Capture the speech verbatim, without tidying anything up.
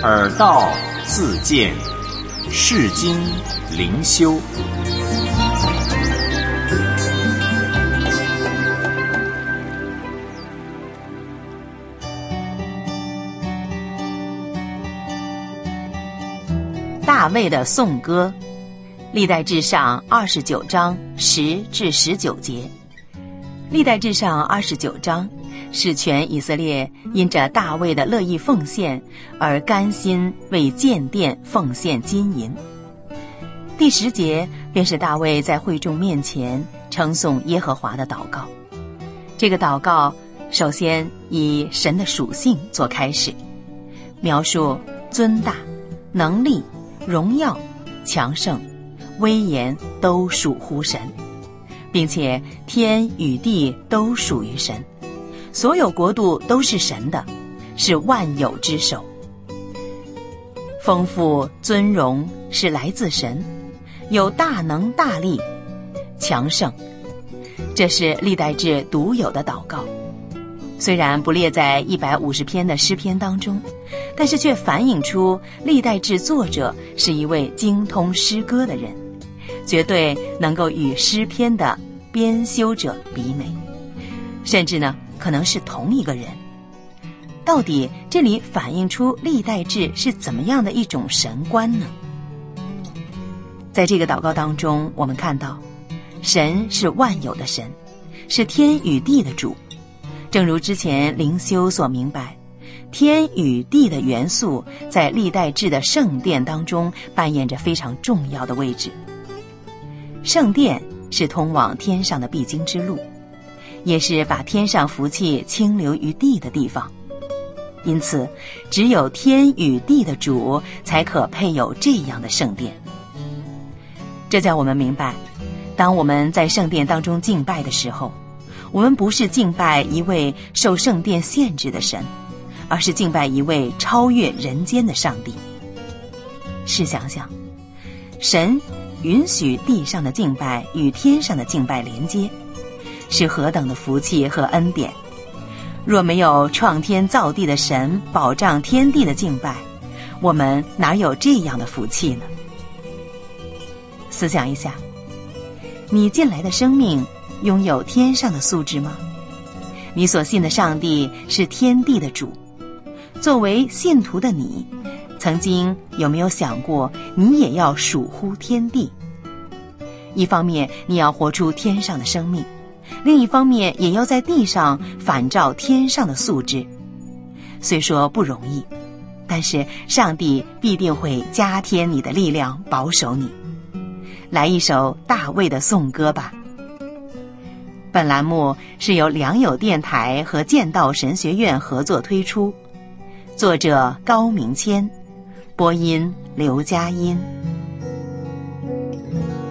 尔道自见，世经灵修。 大卫的颂歌，历代志上二十九章十至十九节。历代志上二十九章是全以色列因着大卫的乐意奉献而甘心为建殿奉献金银。第十节便是大卫在会众面前称颂耶和华的祷告。这个祷告首先以神的属性做开始，描述尊大、能力、荣耀、强盛、威严都属乎神，并且天与地都属于神，所有国度都是神的，是万有之首。丰富尊荣是来自神，有大能大力，强盛，这是历代志独有的祷告。虽然不列在一百五十篇的诗篇当中，但是却反映出历代志作者是一位精通诗歌的人，绝对能够与诗篇的编修者比美，甚至呢可能是同一个人。到底这里反映出历代志是怎么样的一种神观呢？在这个祷告当中，我们看到神是万有的神，是天与地的主。正如之前灵修所明白，天与地的元素在历代志的圣殿当中扮演着非常重要的位置。圣殿是通往天上的必经之路，也是把天上福气倾流于地的地方。因此，只有天与地的主才可配有这样的圣殿。这叫我们明白，当我们在圣殿当中敬拜的时候，我们不是敬拜一位受圣殿限制的神，而是敬拜一位超越人间的上帝。试想想，神允许地上的敬拜与天上的敬拜连接，是何等的福气和恩典。若没有创天造地的神保障天地的敬拜，我们哪有这样的福气呢？思想一下，你进来的生命拥有天上的素质吗？你所信的上帝是天地的主，作为信徒的你，曾经有没有想过你也要属乎天地？一方面你要活出天上的生命，另一方面也要在地上反照天上的素质。虽说不容易，但是上帝必定会加添你的力量，保守你。来一首大卫的颂歌吧。本栏目是由良友电台和剑道神学院合作推出，作者高明谦，播音刘佳音。